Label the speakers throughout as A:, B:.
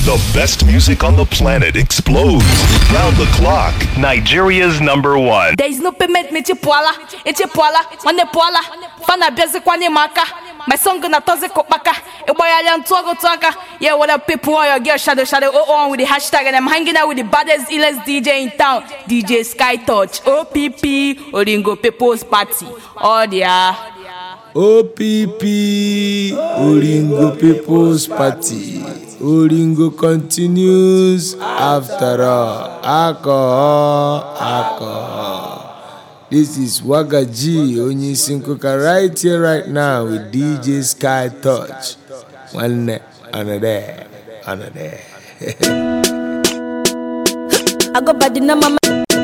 A: The best music on the planet explodes round the clock. Nigeria's #1.
B: There is no payment me chipuala, one poala, fana bezi kwani maka. My song gonna toze kopaka. A boy alien toga. Yeah, what up people are your girl shadow on with the hashtag and I'm hanging out with the baddest illest DJ in town, DJ Sky Touch, OPP, Oringo People's Party. Oh dear.
C: OPP, Oringo People's Party. Oringo continues after all. Alcohol. This is Wagaji Onyisinkoka right here, right now with DJ Sky Touch. One another.
D: I go body na mama.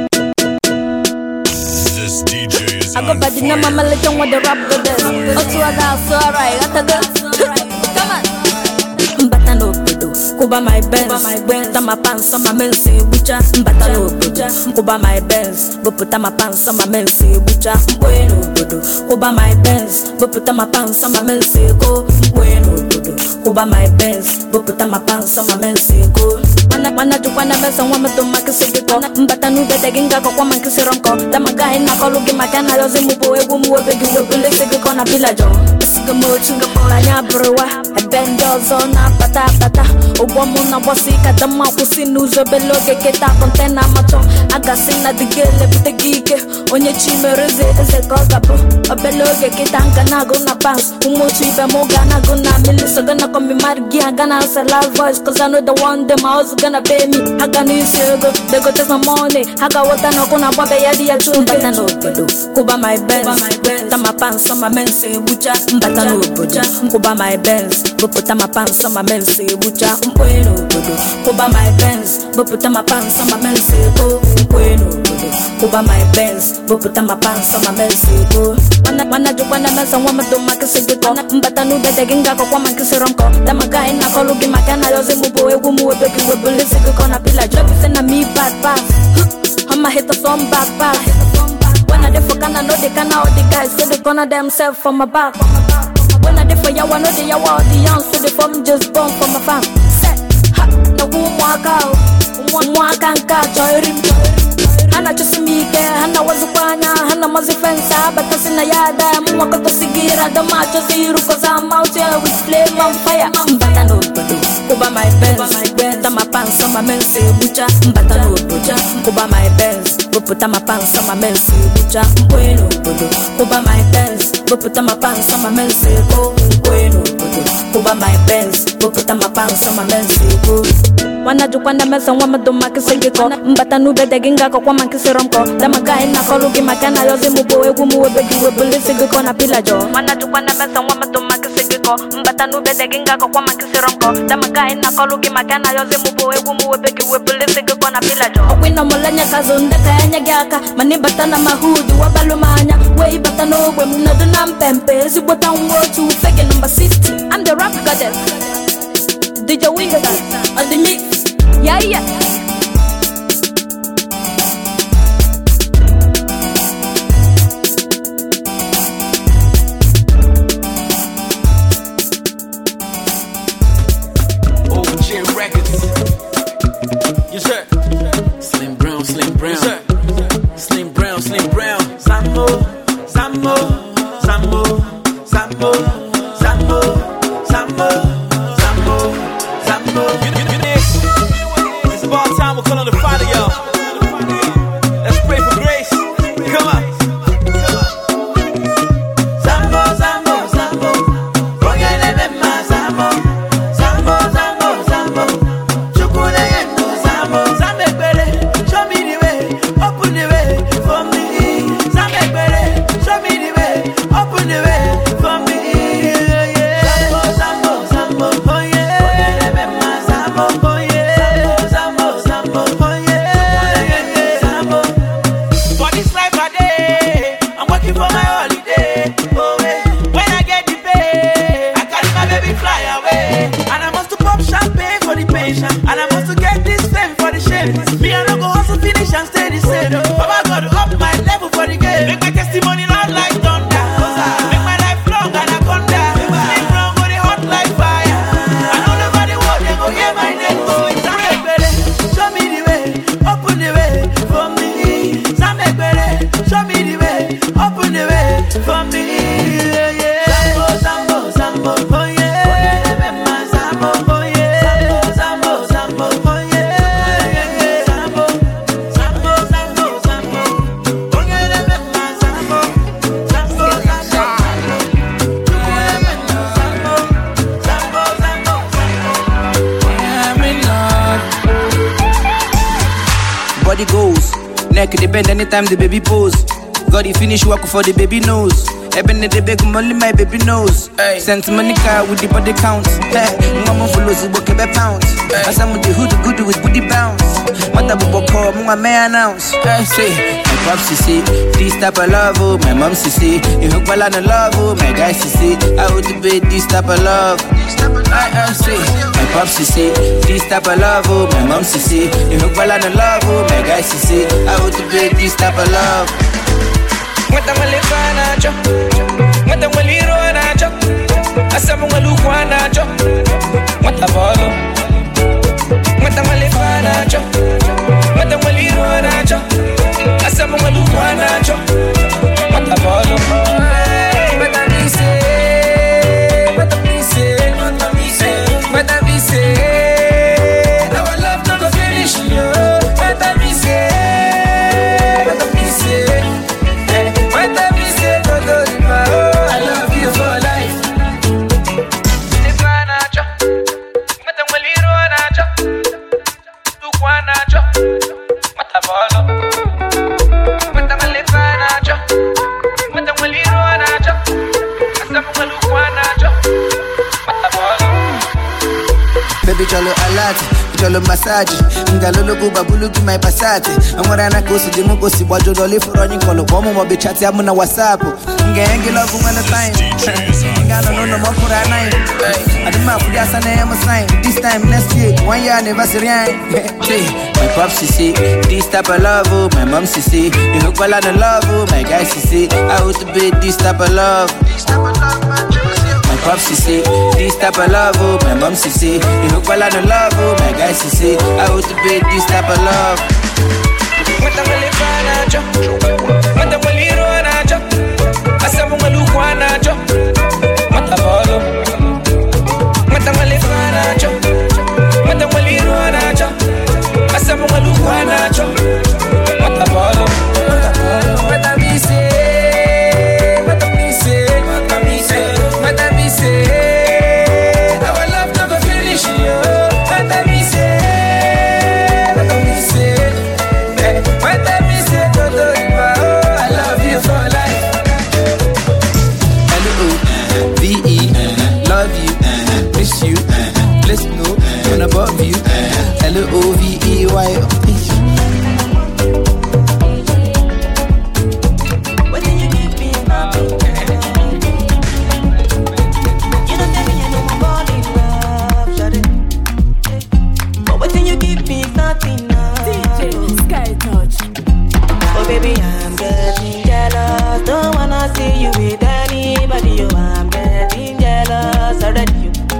A: This DJ is
D: I go body na mama. Let them want the rap go there. Oh, so I got so alright. Come on. Mbatano pedo, kuba my Benz, tama pants on my mense, bucha. Mbatano pedo, kuba my Benz, buputa my pants on my mense, bucha. Bueno pedo, kuba my Benz, buputa my pants on my mense, go. Bueno pedo, kuba my Benz, buputa my pants on my mense, go. Mana jukwana besa wama to makisiko. Mbatanu bede ginga kwa mankisironko. Tamaga ina kolugi makana yoze mupo egu muwe begi webule sege kona pilajo. Sigamo chingamo anya brewa. Bendozo na pata. Obomu na wasika dama kusinu zobelo geketa kontena macho. Agasina digele butegike. Onye chimereze eze kogapo. Obelo geketa nganago na pants. Umuchi be mogana guna miliso gonna come be margi gonna say loud voice cause I know the one them house gonna pay me. I got new sugar, they go take some money. I got what I know gonna babe yadi ya chun. Mbatano pedo, kuba my Benz, tama pants on my mense bucha. Mbatano pedo, kuba my Benz, buputa my pants on my mense bucha. Bueno pedo, kuba my Benz, buputa my pants on my mense go. Bueno pedo, kuba my Benz, buputa my pants on my mense go. Wana jukwana mesa wama do makisiko. Mbatano bede ginga kwa mankisironko. Tamaga ina kolugi makana yoze mubo egu muwe beki webule sege kona pila job send me bad pass. I'ma hit the song back. When I dey for Ghana, know they can all the guys say they gonna themselves from my back. When I dey for Yawa, know they Yawa all the young, so they from just born from my fam. Set, ha, no mwaka joirim. Hana chusimike, hana wazupanya, hana mazifensa, bata sina yada, mwaka kusigira, dama chosiru, cause I'm out here with flame on fire. Mbatano pedo, kuba my Benz, tama pants on my mense bucha. Mbatano pedo, kuba my Benz, buputa my pants on my mense bucha. Bueno pedo, kuba my Benz, buputa my pants on my mense go. Bueno pedo, kuba my Benz, buputa my pants on my mense go. Wana jukwana mesa wama do makisiko. Mbatanu bede ginga kwa mankisironko. Tamaga ina kolugi makana yoze mubo egu muwe begi webule sege kona pilajo. Wana jukwana mesa wama do makisiko. Mbatanu bede ginga kwa mankisironko. Tamaga ina kolugi makana yoze mubo egu muwe begi webule sege kona pilajo. Okwina mulanya kazunda kanya gyaka. Mani batana mahudi wabalumanya. Wei batano we mnadu nampempe. Zibota ungo to fake number 60. I'm the rap goddess. DJ Windows on the mix. Yeah.
E: OG Records. Yes, sir. Slim Brown. Yes, sir. Slim Brown. Sammo. It's about time we're calling the Father, y'all. Let's pray for grace. Come on. Sammo. Show me the way, open the way for me. Show me the way, open the way for me. Sammo. Oh yeah. Oh yeah. Sammo. Oh yeah. For this life I day, I'm working for my holiday. Oh yeah. When I get the pay, I carry my baby fly away. And I must to pop champagne for the patient. And I must to get this fame for the shame. Me I no go hustle finish and stay the same. Baba God up my level for the game. Make my testimony loud like thunder. Make my life long anaconda. Make wrong go the hot like fire. And all over the world they go hear my name. body goes. Neck they bend anytime the baby pose. Got the finish work for the baby nose. Eben the big only my baby knows. Sent Monica with the body count. Mama follows the book every pound. As I'm with the hood good with booty bounce. What the book call my may announce. Say my pops see this type of love, oh my mom see. You hook well on the love, oh my guys see. I would be this type of love. I say my pops see this type of love, oh my mom see. You hook well on the love, oh my guys see. I would be this type of love. Mata malefana cho, mata malirona cho, asamu malukwana cho, mata bolo. Mata malefana cho, mata malirona cho, asamu malukwana cho, mata bolo. Mata mise, mata mise, mata mise, mata mise. Our love no go finish, yo. Mata mise, mata mise. I love you for life. Baby cholo alati, cholo massage. Ngalolo go babulu to my passate. Amora na kosi de mo kosi bojo dole for running kolo. Bomo mo be chat amuna WhatsApp. Ngenge love ngana time. Ngana no mo for a night. Adima for ya sana am sign. This time next year 1 year anniversary. Say my pops see this type of love, oh my mom see. You hook well on the love, oh my guys see. I would be this type of love. This type of love, man. My pops see this type of love, oh my mom see. You hook well on the love, oh my guys see. I would be this type of love. Mata malefana cho, mata malirona cho, asamu malukwana cho, mata bolo. Mata malefana cho, mata malirona cho, asamu malukwana cho, mata bolo. Mata mise, mata mise, mata mise, mata mise. Our love never finish, yo. Mata mise, mata mise, mata mise. I love you for life. L-O-V-E, love you, miss you, let's know when above you. L-O-V-E-Y. Baby, I'm getting jealous. Don't wanna see you with anybody. Oh, I'm getting jealous already.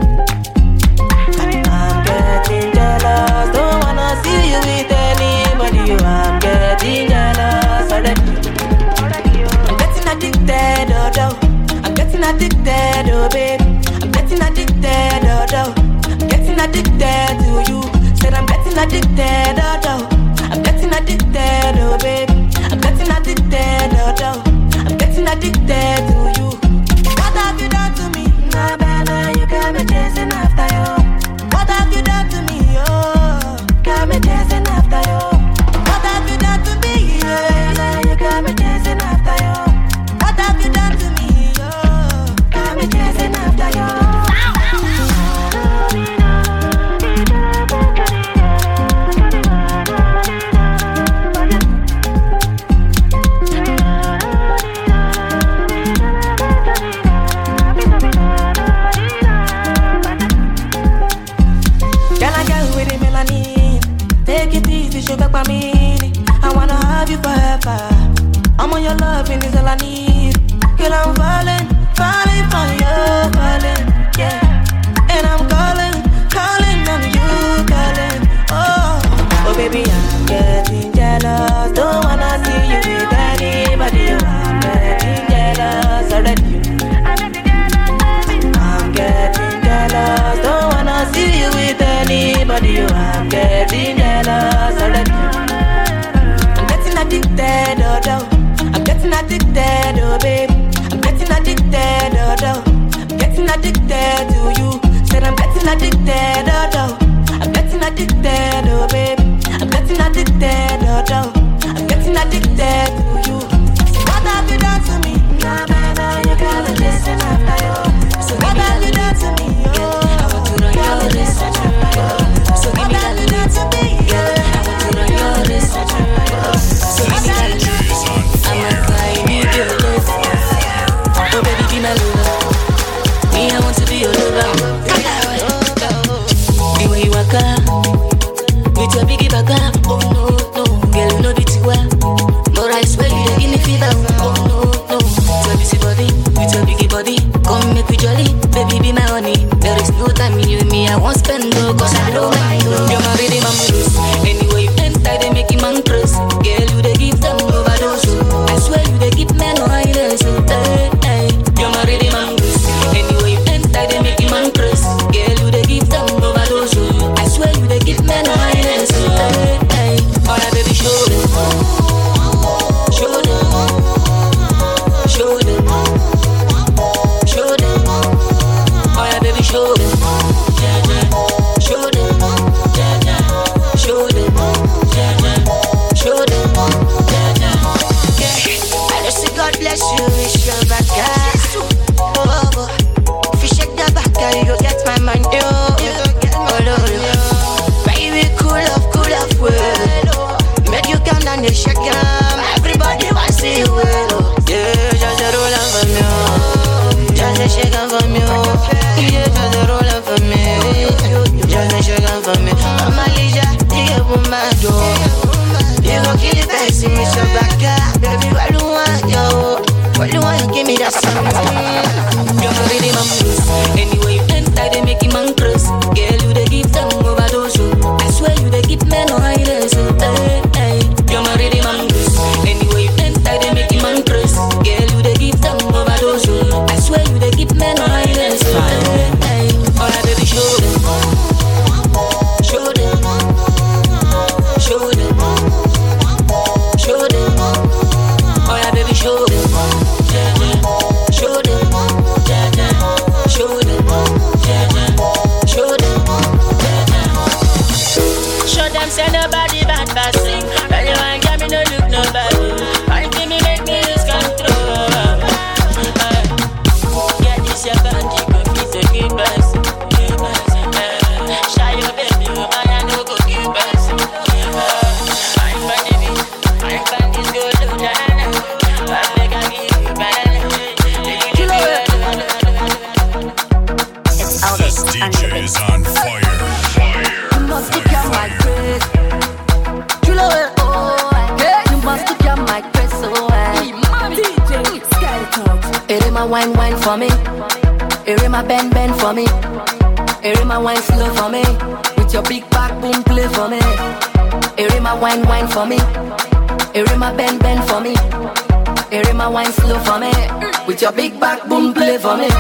E: I'm getting jealous. Don't wanna see you with anybody. Oh, I'm getting jealous already. I'm getting addicted, oh, oh. I'm getting addicted, oh, baby. I'm getting addicted, oh, oh. I'm getting addicted to you. Said I'm getting addicted, oh, oh. I'm getting addicted, oh, baby. I'm getting addicted, oh, oh. I'm getting addicted to you. What have you done to me? Nah, baby, you got me chasing after you. What have you done to me, oh? Got me chasing after you. What have you done to me, yeah? You got me chasing after you. What have you done to me, oh? Got me chasing after you. Sugar by me, I wanna have you forever. I'm on your love and it's all I need. Girl, I'm falling, falling for you, falling, yeah. And I'm calling, calling on you, calling. Oh, oh baby, I'm getting jealous. Don't wanna see you with anybody. I'm getting jealous already. I'm getting jealous. Don't wanna see you with anybody. I'm getting jealous already. I'm getting addicted, oh, oh. I'm getting addicted, oh, baby. I'm getting addicted, oh, oh. I'm getting addicted to you. Said I'm getting addicted, oh, oh. I'm getting addicted, oh, baby. I'm getting addicted, oh,
D: with your biggie baka. Oh no, no, girl, you know it well. But I swear you dey give me fever. Oh no, no, with your busy body, with your biggie body, come make we jolly, baby be my honey. There is no time you and me, I won't spend no, cause I don't mind. You're my baby, my moves. Anyway, you enter, they make him man press. Girl, you dey give them overdose. I swear you dey keep men on highness. Hey, hey, you're my baby, my moves. Anyway, you enter, they make him man press. Girl, you dey give them overdose. I swear you dey keep men on highness. Hey, hey, all right, baby, show them. Show them. Show them. Show them. All right, baby, show them. Show them. Show them. Show them. I just say God bless you, it's your back. Oh, if you shake the back, you go get my mind. Baby, cool off, well. Make you come down and shake them. Everybody wants to see you well. Yeah, just a roll up for me. Just a shake up for me. Yeah, just a roll up for me. Just a shake up for me. I'm a leisure, you open my door. You gon' kill the person, it's your back. Baby, what do you want, yo? What do you want, give me that something. You're already my moves. Anyway, you enter, they make him man press. Girl, you they give them overdose. I swear you they keep men on highness. Hey, hey, you're already my moves. Anyway, you enter, they make him man press. Girl, you they give them overdose. I swear you they keep men on highness. Hey, hey, alright, baby, show them. Show them. Show them. Show them. Oh yeah, baby, show them. Show them. Show them. Show them. Show them, say nobody bad sing. When you want get me, no look nobody. I think me make me lose control. Get this your body, go kiss a good person. Shy your baby, woman, I no go give person. I'm funny, I'm funny, good, I make a give you banana. It's all
F: This DJ is on fire.
D: You must look at my grace. You know it, oh, hey. You must look at my grace, oh, DJ Sky Talks. It is my wine for me. It is my bend for me. It is my wine slow for me. With your big back boom play for me. It is my wine for me. It is my bend for me. It is my wine slow for me. With your big back boom play for me.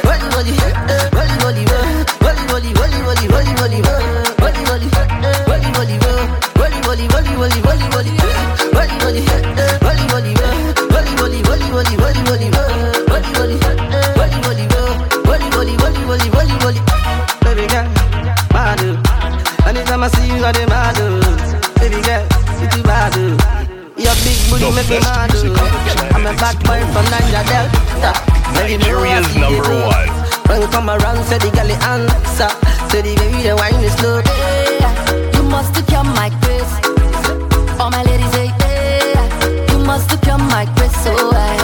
E: Baby girl, mad. Anytime I see you, I dey mad. Baby girl, you too bad. Your big booty make me mad. I'm a bad boy from Niger Delta.
A: Nigeria's number one.
E: When you come around, say the girl answer. Say the baby, the wine is slow.
D: You must look at my grace. All my ladies say, you must look at my grace, so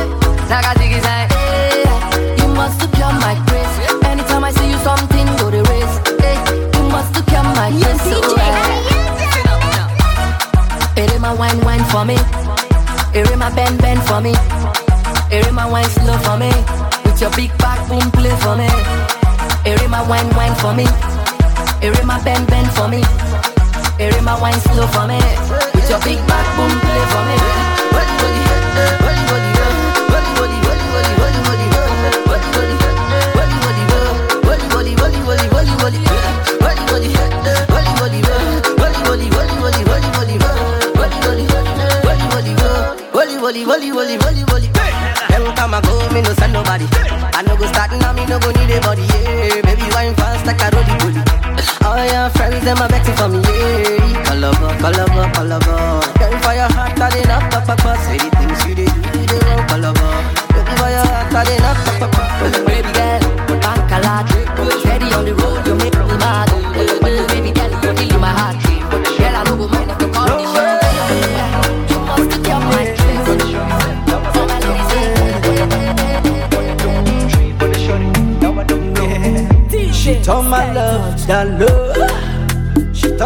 D: you must look at my grace. Anytime I see you, something go the race. You must look at my grace, so it is my wine for me. It is my bend for me. It is my wine slow for me. With your big back boom play for me. It is my wine for me. It is my bend for me. It is my wine slow for me. With your big back boom play for me.
E: Every time I go, me no send nobody. I no go start now, me no go need a body. Yeah, baby, wine fast like a rolly bully. All your friends, them are betting for me. Yeah, call over. Girl, for your heart, I did not pop. Say the things you did, they won't call over. Baby, for your heart, I did not pop.
D: Baby girl, bank a lot. Steady on the road, you make me mad. When you baby girl, you feel in my heart. Girl, I don't go mind if you call me short. You must look at my face. For my ladies,
E: She told my love, that love.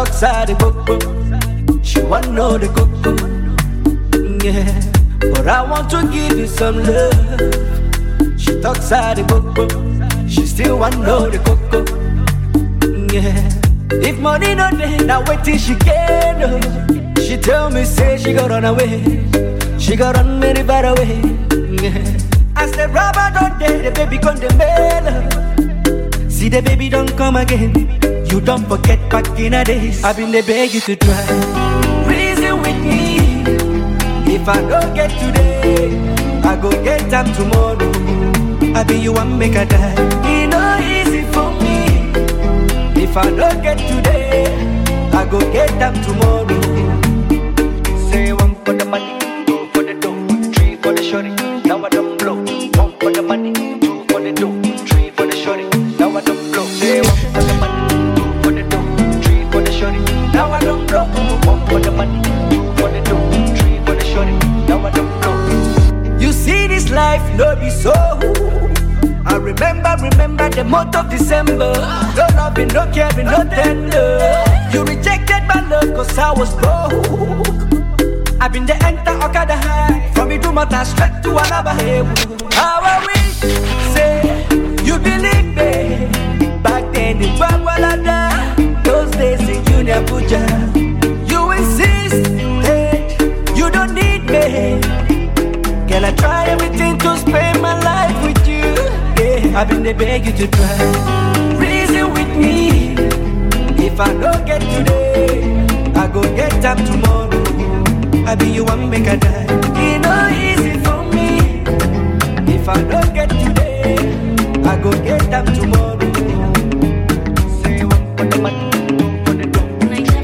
E: talks out the coco. She want know the coco. Yeah, but I want to give you some love. She talks out the coco. She still want know the coco. Yeah, if money no day, now wait till she get up. She tell me say she got run away. She got run very far away. Yeah. As the rubber don't day, the baby gone the mail. See the baby don't come again. You don't forget back in the days. I've been the beg you to try. Reason with me. If I don't get today, I go get them tomorrow. I be you and make a die. It no easy for me. If I don't get today, I go get them tomorrow. Say one for the money, two for the dough, three for the shorty. Now I don't blow. One for the money, two for the dough, three for the shorty. Now I don't blow. Say one for the money, two for the dough, three for the shorty. Now I don't blow. One for the money, two for the dough, three for the shorty. Now I don't blow. You see this life, no be so. I remember the month of December. No loving, no caring, no tender. You rejected my love cause I was broke. I've been the enter Okada high. From me to Mata straight to Alaba. How I wish, say, you believe me. Back then in Bagwalada, those days in Junior Puja. You insist, hey, you don't need me. Can I try everything to spend my life with you? Yeah, I've been the beg you to try. Reason with me. If I don't get today, I go get them tomorrow. I be you and make a die. It no easy for me. If I don't get today, I go get them tomorrow. Say one for the money, two for the dough.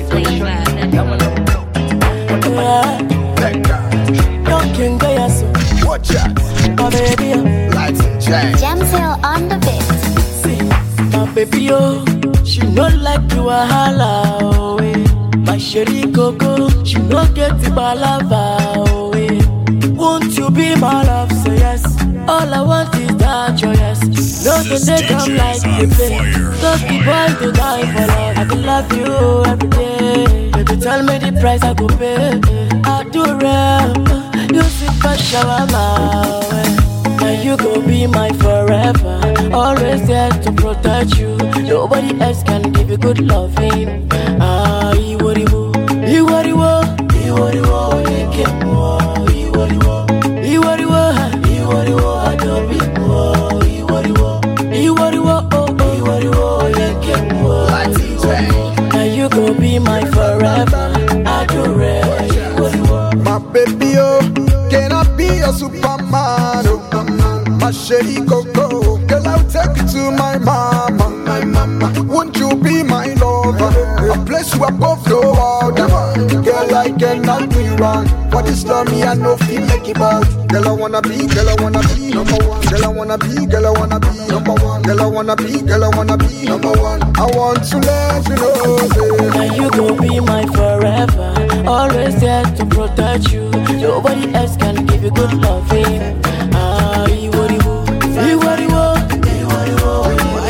G: Watch out.
E: My baby,
G: Lights and chains.
H: Jamsil on the beat.
E: see, my baby, oh, she not like you a holla, oh, eh. My sherry coco, she not get the balava, oh, eh. Won't you be my love, say yes. All I want is that your yes. No,
F: This
E: they come
F: DJ
E: like
F: is
E: the
F: on
E: play.
F: fire.
E: Just the boy to die for love. I can love you every day. Baby, tell me the price I go pay. I do rap. You sit for shawarma. Now you go be my forever. Always there to protect you. Nobody else can give you good loving. Ah, iworiwo, iworiwo, iworiwo, yekemo, iworiwo, iworiwo, iworiwo, adobe, iworiwo, iworiwo, oh, iworiwo, yekemo. Now you go be my forever. I do rap.
G: My baby, oh, can I be your Superman? Oh, my shady coco, girl, I'll take you to my mama. Won't you be my lover? A place you above the world. Girl, I cannot be wrong. For this love, me, I know feel like it bad. Girl, I wanna be number one. Girl, I wanna be number one. Girl, I wanna be number one. I want to let you know.
E: Now you go be my forever. Always there to protect you. Nobody else can give you good loving. Ah, iworiwo, iworiwo, iworiwo,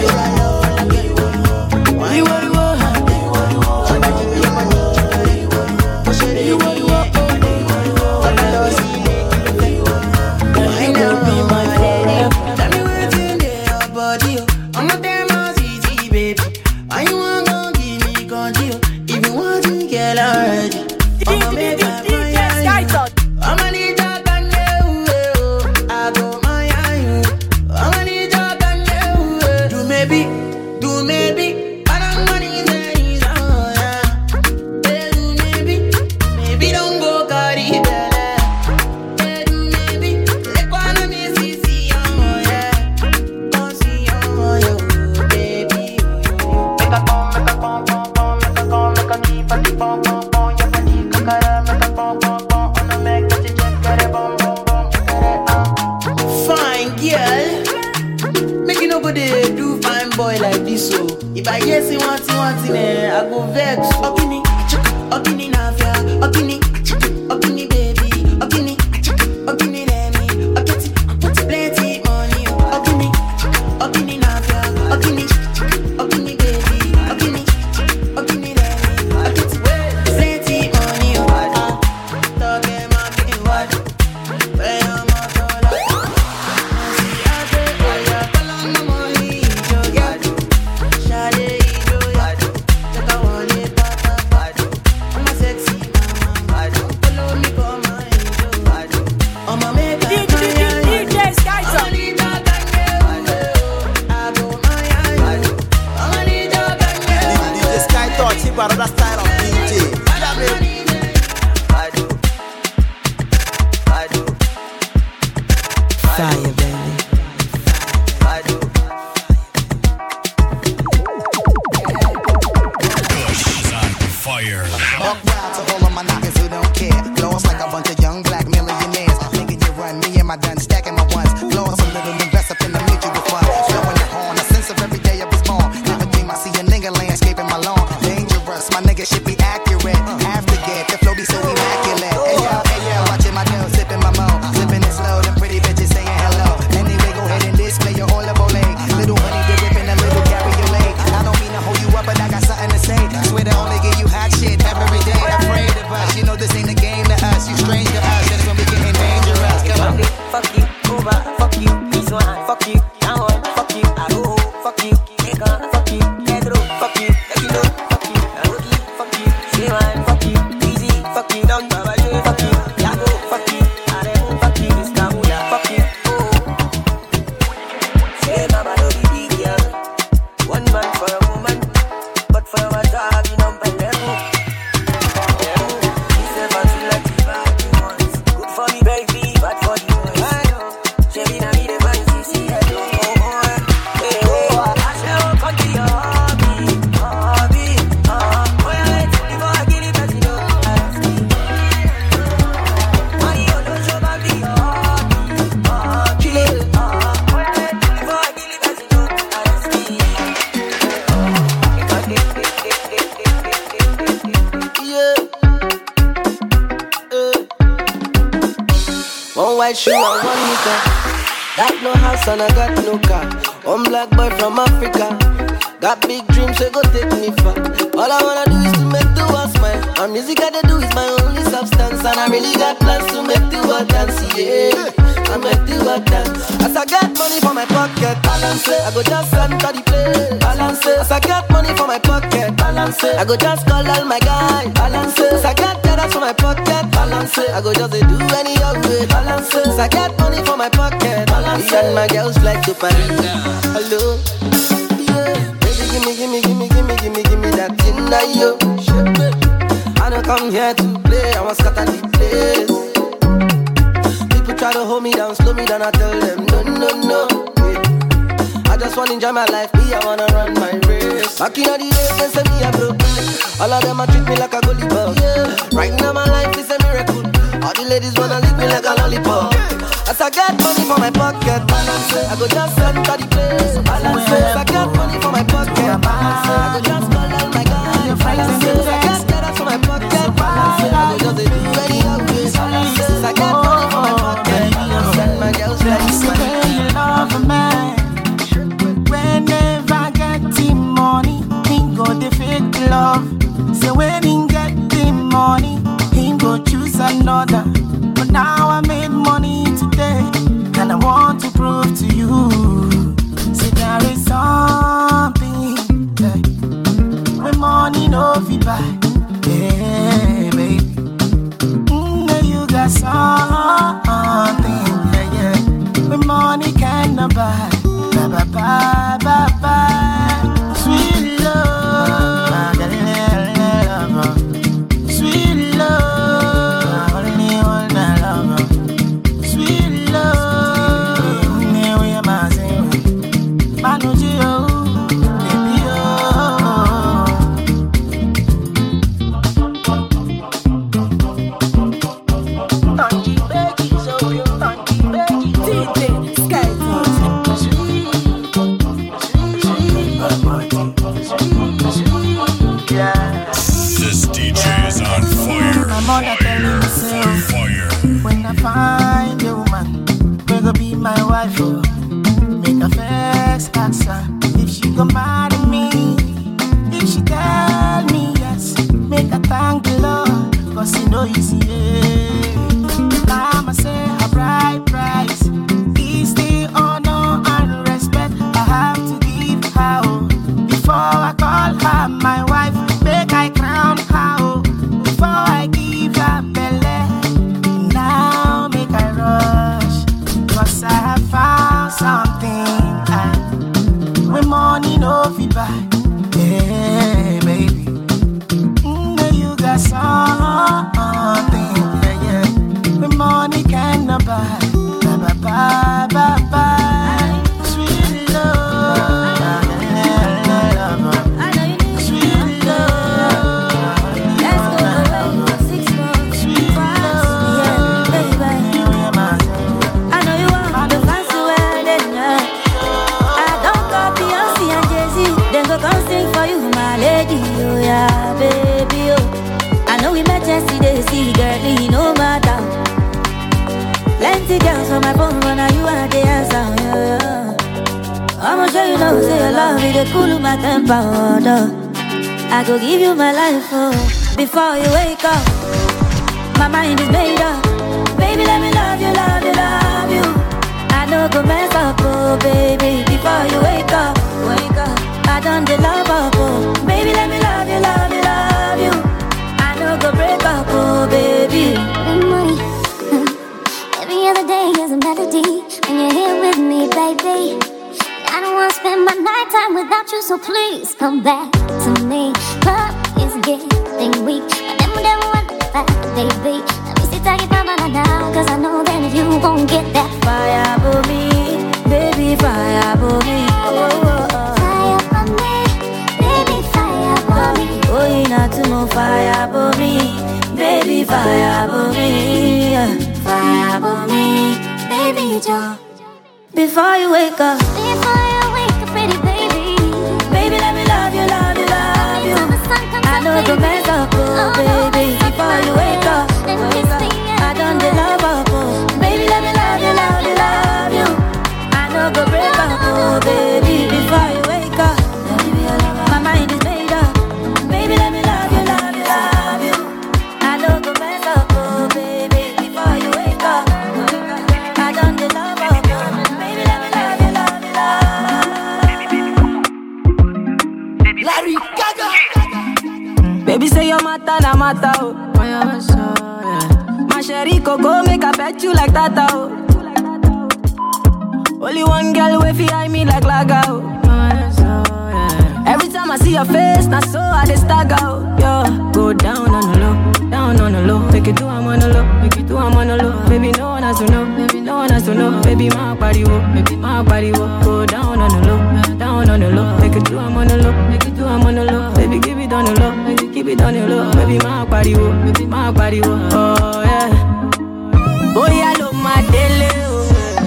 E: iworiwo, now you go be my forever.
I: Tell me what's in your body, oh. I'm not damn easy, baby. Why you want to give me control? If you want to get already, I'ma make my I'ma need your I go my I'ma need your do maybe, I don't want it, yeah. Do maybe don't go carry belle. Do maybe, let go on me see, yeah. Don't see, yo, baby. Make a come, make a keep a keep on, your body, kakara, make a come, on a make that you just get a bum. Fine girl, make you no go dey do fine boy like this, so if I hear say one thing, I go vex. Okini, okini nafia, okini, baby, okini, let me, okiti, put plenty money, okini nafia, okini, baby, okini, let me,
H: give another style of DJ. Yeah, baby.
J: Fire, baby.
F: Bush on fire.
K: Up wild to all of my knockers who don't care. Lost like a bunch of young black millionaires. Making you run, me and my gun, stacking my ones. Lost a little, invest up in the mutual fund. Blowing the horn, a sense of every day I was born. Never dream I see a nigga landscaping my lawn. Dangerous, my nigga should be accurate. Have to get the flow be so immaculate. Hey yo, watching my girl sipping my mo. Sipping it slow, them pretty bitches saying hello. Anyway, go ahead and display your whole level leg. Little honey, they ripping a little cabriolet. I don't mean to hold you up, but I got something to say. Swear to only give you hot shit every day. Afraid of us, you know this ain't a game to us. You strange to us, that's when we getting dangerous. Come on.
J: Fuck you, Cuba, fuck you, this one, fuck you, that one, fuck you, Arujo, fuck you, Eka, fuck you, Pedro, fuck you, Tequilo, fuck you, Aruki, fuck you, Sewan, fuck you, Easy, fuck you, Don Babaje, fuck you, Yago, fuck you, Arem, fuck you, Istanbul, fuck you, Say Baba no be big girl, one man for a woman, but for a dog you know better. He said fancy like the bad ones, good for me baby, bad for the boys. Chevy na me the man see I don't know. I say oh come to your hobby, oh yeah wait before I get it cause you know ask me. Money on the show back the hobby, oh yeah wait before I get it cause you know ask me. One white shoe and one nika. Got no house and I got no car. One black boy from Africa. Got big dreams, so go take me far. All I wanna do is to make the world smile. And music I do is my only substance. And I really got plans to make the world dance, yeah. I make the world dance. As I get money for my pocket, balance it. I go just enter the place, balance it. As I get money for my pocket, balance it. I go just call all my guys, balance it. As I get dollars for my pocket, balance it. I go just do any other way, balance it. As I get money for my pocket, balance it. And my girls like to party. Hello, yeah. Baby, give me that thing that you. I don't come here to play, I want to scatter the place. People try to hold me down, slow me down, I tell them no, yeah. I just wanna enjoy my life, me, I wanna run my race. Back in the days, they say me a broke. All of them a treat me like a goalie ball, yeah. Right now my life is a miracle. All the ladies wanna lick me like a lollipop. As I get money for my pocket, balance it. I go just enter the place, balance it. As I get money for my pocket, balance it. I go just call all my guys, balance it. As I get dollars for my pocket, balance it. I go just do any other way, balance it. As I get money for my pocket, balance it. My girls like to
L: say you love a man. Whenever I get the money, he go the fake love. So when he get the money, he go choose another. But now I made money today, and I want to prove to you. See there is something when money no fit buy. Hey baby, you got something, yeah. When money cannot buy. Bye, bye, bye. Sweet love, sweet love, only one I love. Sweet love, we are my same. Manujio, baby, Tanky Becky, so you Tanky Becky, DJ Sky.
F: This DJ is on fire.
L: My mother telling me so. When I find a woman, we go be my wife. Oh. Make a first answer if she go marry me. If she tell me yes, make a thank the Lord, cause you know easy. Mama say her bride price is the honor and respect I have to give her. Before I call her my wife, make I crown her. Before I give her belly, now make I rush. Cause I have found something when money no fit
D: they cool my temper, I go give you my life, before you wake up. My mind is made up. Baby, let me love you, love you, love you. I know go mess up, oh baby, before you wake up, wake up. I done the love up, oh baby, let me love you, love you, love you. I know go break up, oh baby.
M: Money, every other day is a melody when you're here with me, baby. I don't wanna spend my nighttime without you, so please come back to me. Love is getting weak, but then we never want that, baby. Let me sit tight now, cause I know that you won't get that
D: fire for me, baby, fire for me.
M: Fire for me, baby, fire for me.
D: Oh, you not to know fire for me, baby, fire for me.
M: Fire for me, baby, Joe.
D: Before you wake up,
M: pretty baby.
D: Baby, let me love you, love you, love you. I know the mess up, oh baby. Before you wake up, I done the love up, oh baby, let me love you, love you, love you. I know go break up, oh baby. Before you wake up, my mind is made up. Baby, let me love you, love you, love you. I know go mess up, oh baby. Before you wake up, I done the love up, oh baby, let me love you, love you, love you.
E: Larry Gaga. Baby, say your matter, na matter, oh. My sherry coco make I pet you like that, oh. Only one girl way fi eye me like laga, oh. Every time I see your face, na so I dey stagger, oh. Yo, go down on the low, down on the low. Make it do I'm on the low, make it do I'm on the low. Baby, no one has to know, baby, no one has to know. Baby, my body, oh, baby, my body, oh. Go down on the low, down on the low. Make it do I'm on the low, make it do I'm on the low. Baby, give it on the low, baby, keep it on the low. Baby, my body, oh, baby, my body, oh. Oh yeah. Oh yeah, love my daily, oh.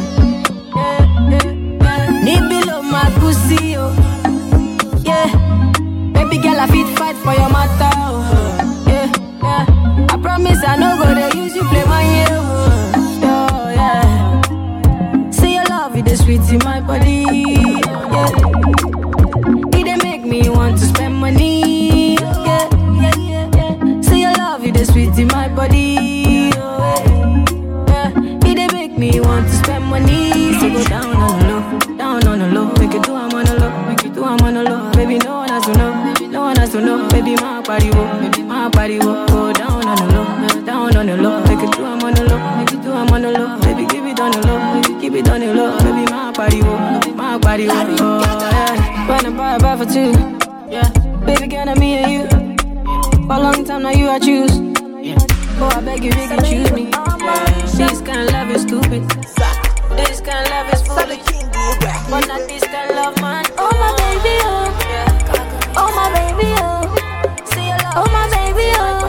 E: Nibi love my pussy, oh. Yeah. Baby girl, I fit fight for your matter, oh. Yeah, yeah. I promise I no go to use you play my year, oh. Oh yeah. Say your love, it is sweet in my body, yeah. It dey make me want to spend money, yeah, yeah, yeah, yeah. Say your love, it is sweet in my body, oh, yeah. It dey make me want to spend money. So go down on the low, down on the low. Make it do I'm on the low, make it do I'm on the low. Baby, no one has to know, no one has to know. Baby, my body, oh, baby, my body, oh. Go down on the low, down on the low. Make it do I'm on the low, make it do I'm on the low. Baby, keep it on the low, baby, keep it on the low. Baby, my body, oh, my body, oh. Oh yeah. When I buy for two, yeah. Baby, can I me and you? For a long time now, you I choose. Oh, I beg you, you can choose me. This kind of love is stupid. This kind of love is foolish. But not this kind of love, man.
M: Oh my baby, oh. Oh my baby, oh.
E: See your love.
M: Oh my baby, oh.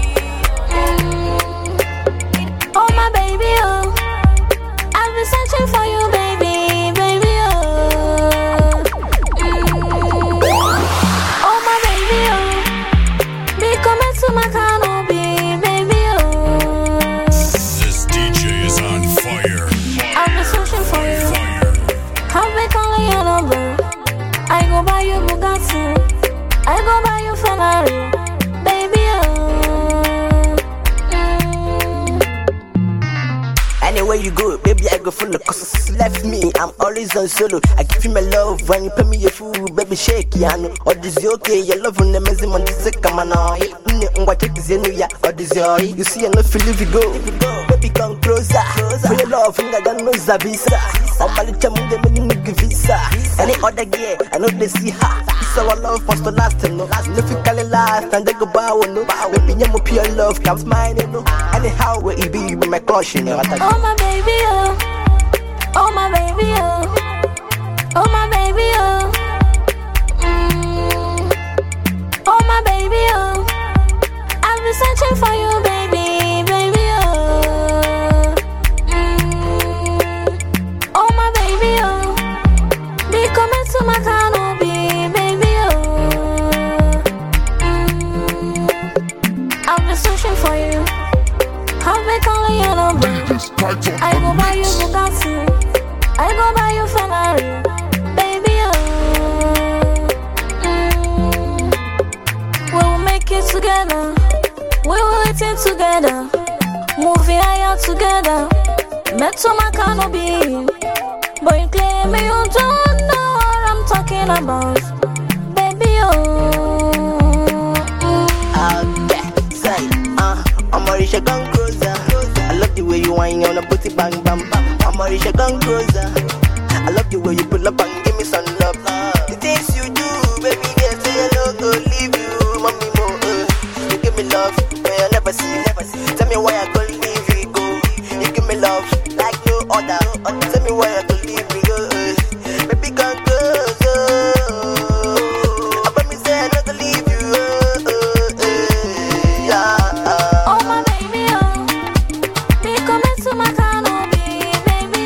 M: Oh my baby, oh. I've been searching for you, baby, baby, oh. Oh my baby, oh. Be coming to my canopy, baby, oh.
F: This DJ is on fire.
M: I've been searching for you. I've been calling your number. I go buy you Bugatti. I go buy you Ferrari, baby, oh.
H: Anywhere you go, baby, I go follow. Cause you left me, I'm always on solo. I give you my love when you pay me a fool, baby, shake ya no. Or this is okay, your love on the messy on this come on. What take is in ya, or this you see, I no feel if you go. Baby, come closer. For your love, I don't know Zavisa. I'm a little more than a visa. Any other gear, I know they see her. It's our love wants to last, no. If you call it last, and they go bow, no. Baby, I'm a pure love, comes mine, no. Anyhow, where it be with my caution, you know.
M: Oh my baby, oh. Oh my baby, oh. Oh my baby, oh. Oh my baby, oh. I've been searching for you, baby, baby, oh. Oh my baby, oh. Be coming to my canopy, baby, oh. I've been searching for you. I've been calling your number. I go buy you Bugatti. I go buy you Ferrari, baby, oh.
D: together. We were eating together. Movie higher together. Met to my canopy. But you claim you don't know what I'm talking about. Baby,
H: I'm Marisha Gun Cruiser. I love the way you whine on a booty bang bam bam. I'm Marisha Gun Cruiser. I love the way you pull up and give me some love. The things you do, baby, girl, say I no go leave you, mommy more. You give me love, but I never see. Tell me why I go leave you go. You give me love like no other. Tell me why I go leave you go. Baby, come closer. I promise say I no go leave you.
D: oh my baby, be coming to my canopy, baby,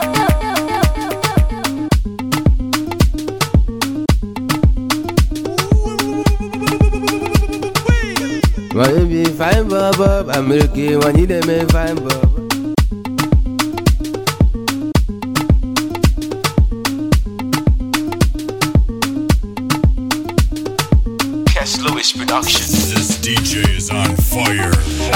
N: My baby fine bob, I'm looking when you them fine bob.
F: Cass Lewis Production. This DJ is on fire.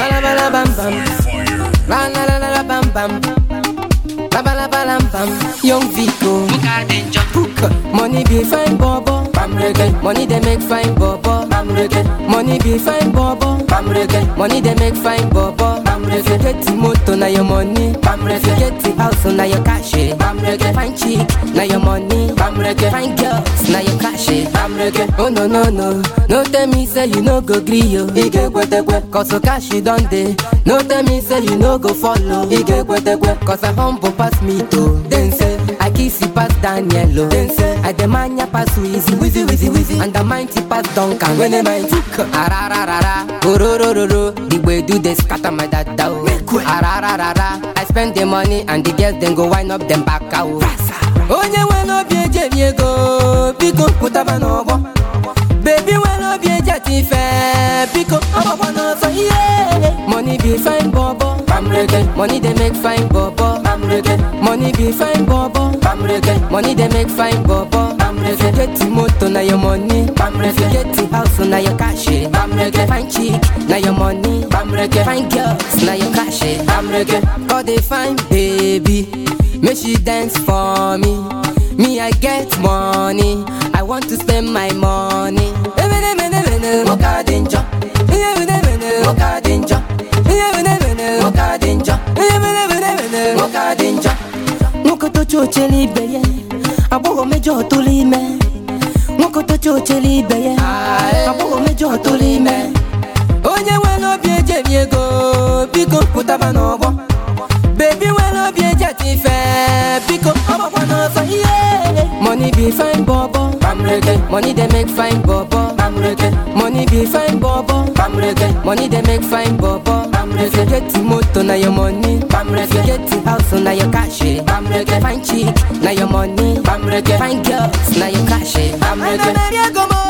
J: Young Vico, money be fine bobo, money they make fine bobo, money be fine bobo, money they make fine bobo. Get the motor na your money, get the house na your cash, fine chick na your money, fine girls na your cash. Oh no no no, no tell me say you no go gree yo, cause so cash you done day. No tell me say you no go follow, cause I humble pass me too. Then say I kiss you pass Danielo. Then say I demand ya pass Wizzy, and the mighty pass Duncan. When the mighty arararara, ororororo, the way do they scatter my dada. Arararara, I spend the money and the girls then go wind up them back out. Onye we no be je go, pico put up an over. Baby we no be je fair, pico up no so yeah. Money be fine bobo, money they make fine bobo, money be fine bobo, money they make fine bobo. Get the motor na your money, get the house na your cash, fine chick na your money, fine girls na your cash. Cause they fine baby, make she dance for me. Me I get money, I want to spend my money. Mokoto chocheli beye, abogo mejo tulime. Mokoto chocheli beye, abogo mejo tulime. Onye welo bieje miego, biko putaba nobo. Baby welo bieje tife, biko abogo no so yeah. Money be fine bobo, money they make fine bobo. Money be fine bobo, money they make fine bobo. Get the motor na your money, get the house na your cash, fine chick na your money, fine girls na your cash. Ana Maria como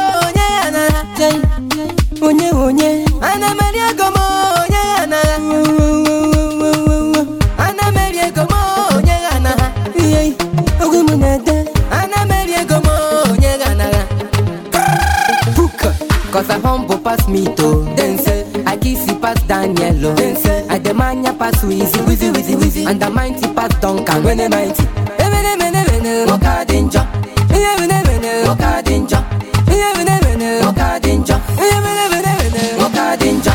J: onye, Ana Maria como onye, Ana Maria como onye, ogumunede, Ana Maria como onye. Cause I humble pass me too. Then say I kiss you pass Danielo. Then say I demand ya pass Wizzy, and the mighty pass Duncan. When the mighty, Moka danger, Moka danger, Moka danger, Moka danger.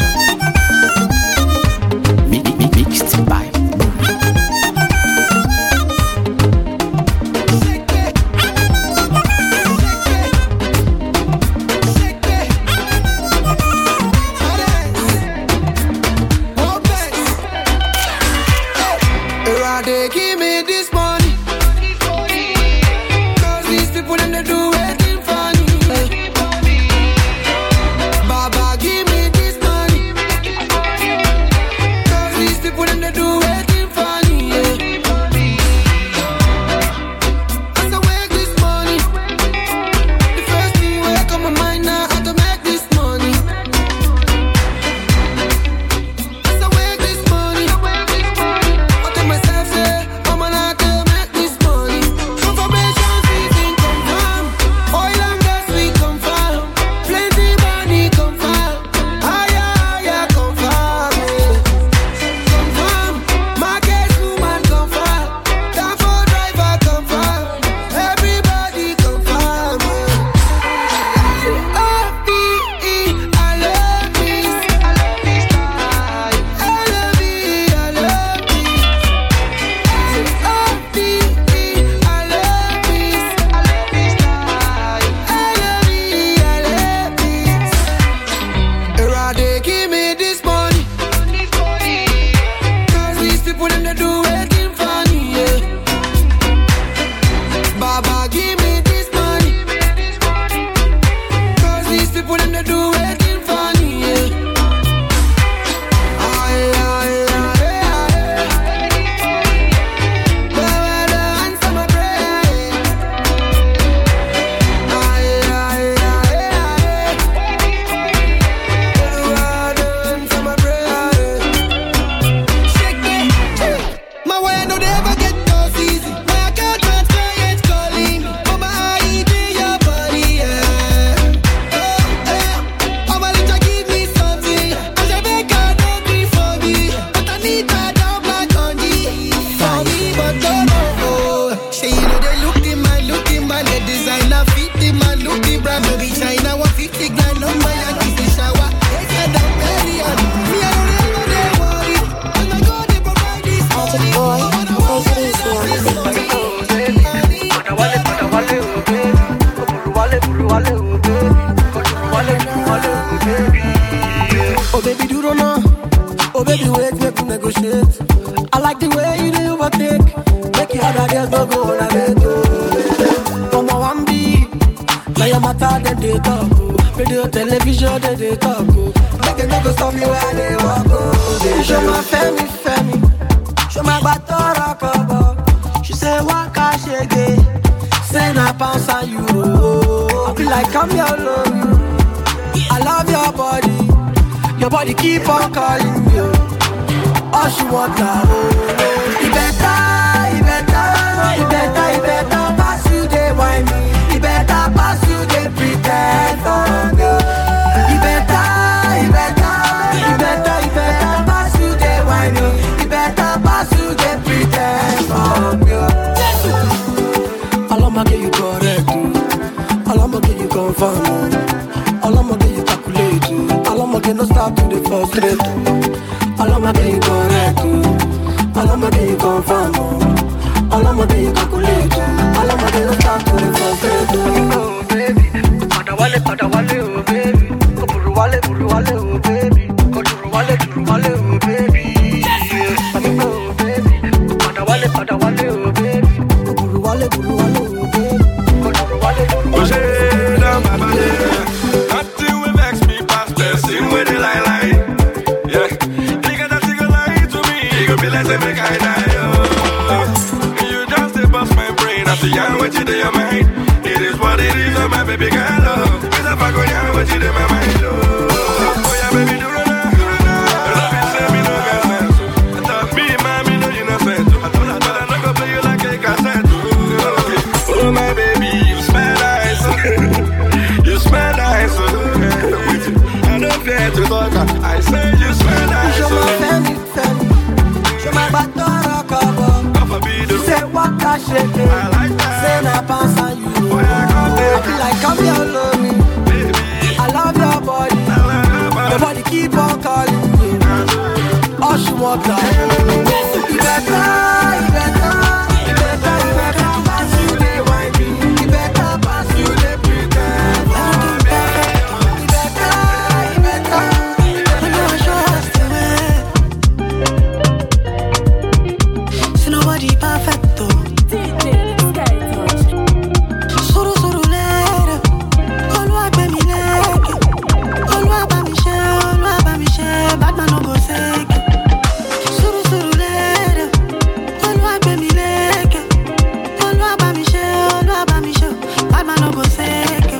J: Mixed by
G: They give me this money.
J: Oh baby, wait, make we negotiate. I like the way you do overtake. Make you other girls don't go on a date. Come on, one beat. Now your matter, then they talk. Radio, television, then they talk. Make them go stop me where they walk. They show my femi. Show my batora cover. She say, what can she get? Say, na pounds and euro. I feel like I'm your love. I love your body. Your body keep on calling you. All she want now. You better pass you, they whine me. You better pass you, they pretend for me. You better pass you, they whine me. You better pass you, they pretend for me. All I'ma get you correct. All I'ma get you confirm. All I'ma get you calculate. All I'ma get no stop to the frustrate. All I'ma get you correct. All I'ma get you confirm. All I'ma get you calculate. All I'ma get no stop to the frustrate. Oh baby, padawale, oh baby. Buruwale, oh baby. Buruwale, oh baby. Oh baby, padawale, oh baby. Buruwale, oh baby.
O: Nothing will vex me past person with the lie. Yeah, nigga that you gonna lie to me. You gonna be like say make I die. You just bust my brain after you what you do your mind. It is what it is, oh my baby girl. Cause if I go down what you do my mind. Oh yeah, baby, do it now. Love it, say me no get sense. I thought me, mommy, know you not sense. But I'm not gonna play you like a cassette. Oh my baby, you smell nice. You smell nice. I don't care to talk. I say you smell nice.
J: Show my femi. Show my batora cover. Say what can shake it.
O: I like that.
J: Say na pounds and euro. I feel like I'm your lonely. I love your body. Your body keep on calling me. All she want now. You better pass you, they whine me. You better pass you, they pretend. You better. I know I should have stayed away. See nobody perfect though. Suru lere, olwa be mi leke, olwa ba mi she, bad man no go seke. Suru lere, olwa be mi leke, olwa ba mi she, bad man no go seke.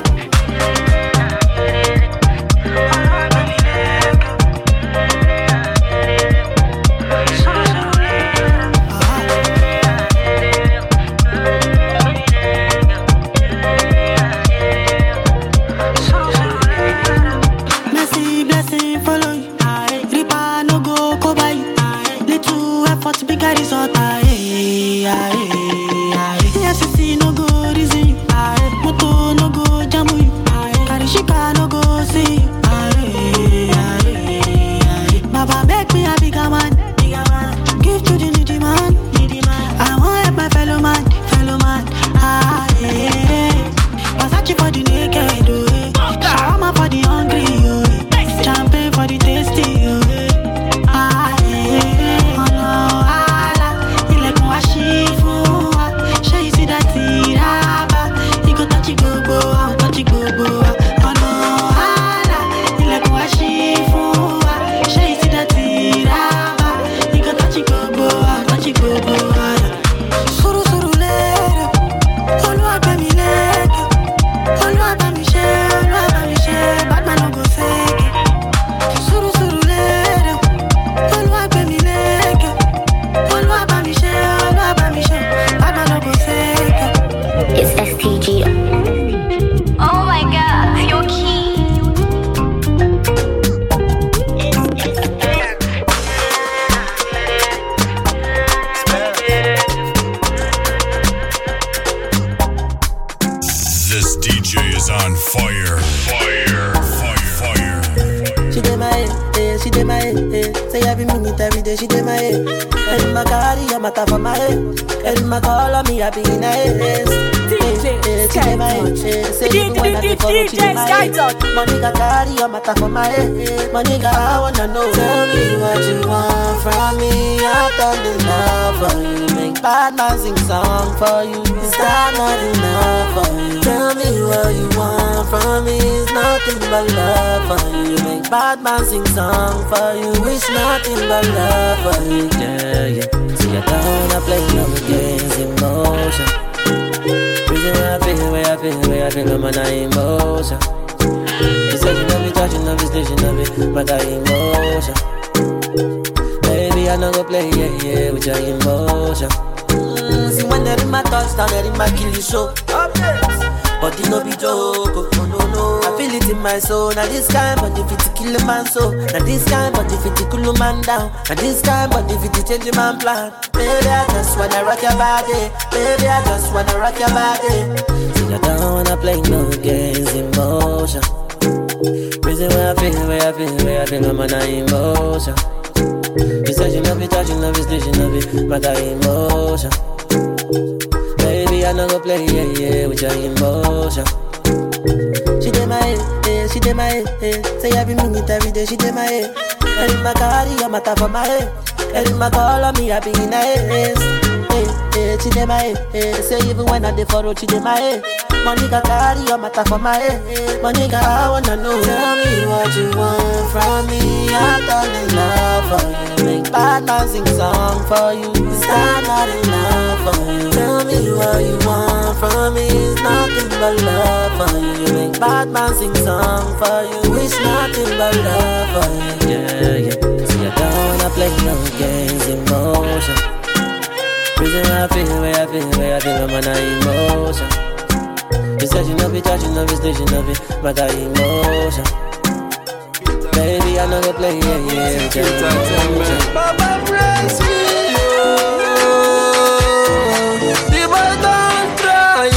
J: Blessing follow you. Ripa no go cover you. Little effort, bigger result. EFCC no go reason you. Moto no go jam you. Karishika no go see you. Baba make me a bigger man. Give to the needy man. I want help my fellow man. Versace for the naked, shawarma for the hungry, champagne for the she dey my head. Say every minute, every day, she dey my head. And my carry a matter for my head. And my call on me, I be in a head. She dey my head. Say even when I dey follow, she dey my head. Money got carry a matter for my head. Money got I wanna know. Tell me what you want from me. I've done enough for you. Make bad man sing song for you. Is that not enough for you? Tell me what you want from me. It's nothing but love for you. Make bad man sing song for you. It's nothing but love for you. Yeah, yeah. See you down, I play no games, emotion. Reason why I feel, where I feel, where I feel, I'm on emotion. You said you love me, touching, love me, station, love me, but I emotion. Baby, I know go play, yeah, yeah, with your emotion. See when they're in my touchdown, they're in my kill you show. But it no be joke, oh no no. I feel it in my soul. Now this kind, but if it's kill a man so. Now this kind, but if it's cool a man down. Now this kind, but if it's change a man plan. Baby, I just wanna rock your body. Baby, I just wanna rock your body. See, I don't wanna play no games, emotion. Reason why I feel, where I feel, where I feel, I'm on emotion. You said you love me, touching, love me, station, love me, but I emotion. Baby, I know go play, yeah, yeah, with your emotion. She dey my head, she dey my head. Say every minute, every day, she dey my head. And in my carry a matter for my head. And in my call on me, I be in a head. She dey my head. Say even when I dey follow, she dey my head. Money got carry a matter for my head. Money got I wanna know. Tell me what you want from me. I've done enough for you. Make bad man sing song for you. Is that not enough for you? Tell me what you want from me. It's nothing but love for you. You make bad man sing song for you. It's nothing but love for you. Yeah, yeah. See, I don't wanna play no games, emotion. Reason why I feel, where I feel, where I feel, I'm on emotion. You said you love me, touching, love me, station, love me, but I emotion. Baby, I know go play, yeah, yeah, with your emotion.
E: Baba bless me, yo. The boy don't try,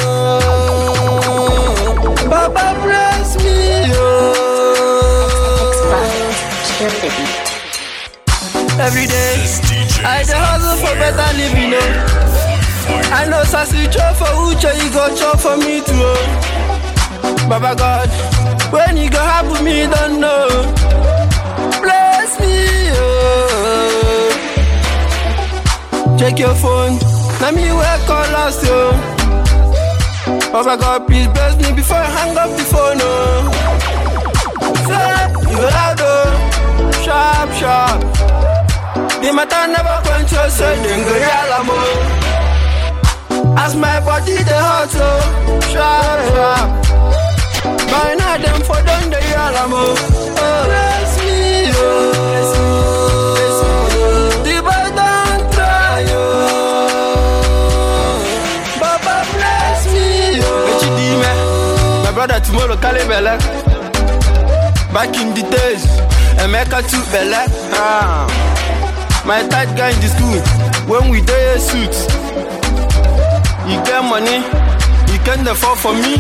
E: yo. Baba bless me, yo. Every day, I dey hustle for better living, yo. I know Sassy chop for Uche, you go chop for me too. Baba God, when you go happen me, don't know. Bless me, oh. Check your phone, let me work call us, yo. Baba God, please bless me before I hang up the phone, oh. Say, you go loud, oh. Sharp, sharp. The matter never quench your soul, then go yell, oh. As my body the hot so sharp, sharp. By now them for done the yalamo. Oh, bless me, oh. The boy don't try, oh. Baba bless me, oh. My brother tomorrow Kale Bele. Back in the days, Emeka to Bele. My tight guy in the school when we day suits. You get money, you can't afford for me.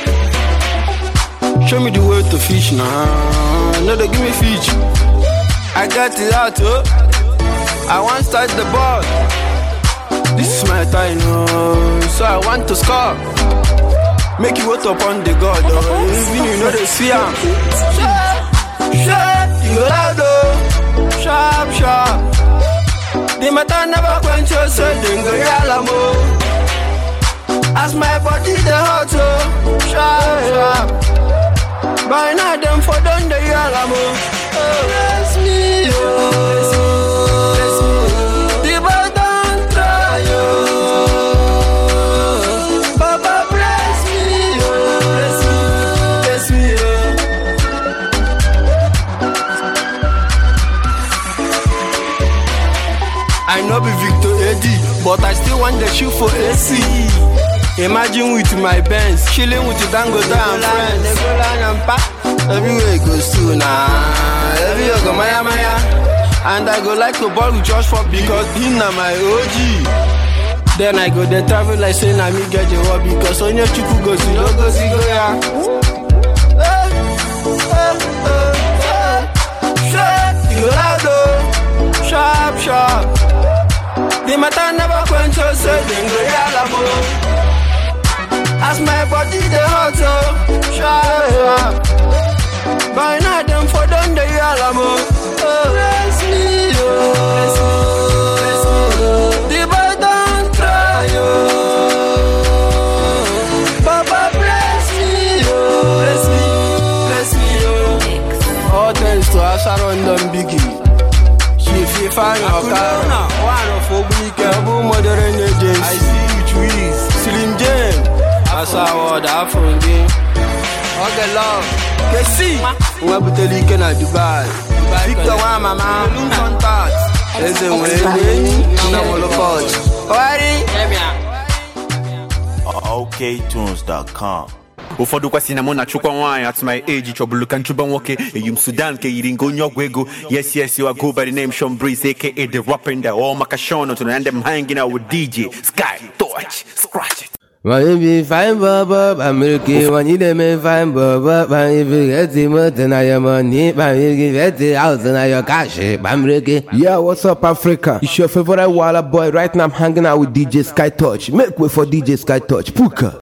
E: Show me the way to fish now. No, they give me fish. I got it out, oh. I want to start the ball. This is my time, oh. So I want to score. Make you wait upon the God, oh. Even you know they see him. Sharp, you go loud, oh. Sharp, sharp. The matter never quench your soul, then go yalamo. As my body the hot so sharp, sharp. By now them for done the yalamo. Oh, bless me, oh. Bless me. The boy don't try, oh. Baba bless me, oh. Bless me, oh. I know be Victor Eddie, but I still want the shoe for AC. Imagine with my Benz, chilling with the Dangote and friends. Everywhere goes to now, everywhere go maya maya. And I go like to ball with Joshua because he na my OG. Then I go there travel like saying I me get your work because on your chiku goes to no go see go ya.
J: The matter never quench, so then go yalamo. As my body the hot, sharp. By night them for done the yalamo. Bless me, the boy don't try, Papa bless me, bless me, All thanks to Asharon Don Biggie. She find your car. One of Oblique, modern agents. I see you trees. Slim Jane. That's our Afro game. Okay, love. Let's see. What would tell you can I Dubai? Victor Wama, man. Contact. There's a way.
P: OKTunes.com. Ufodu kwa sinamo na chukwa wine at my age trouble can chuba woke yum Sudan ke yiringo nyogwego. Yes, you are go by the name Sean Breeze, aka the rapper in the all Makashono to and them hanging out with DJ Sky Torch. Scratch it.
N: Well, if you find Bob, I'm milky when you may find Bob, and if you get him, then I am on it, but you give it out and I your cash, I'm Ricky.
Q: Yeah, what's up, Africa? It's your favorite Walla boy. Right now, I'm hanging out with DJ Sky Touch. Make way for DJ Sky Touch. Puka.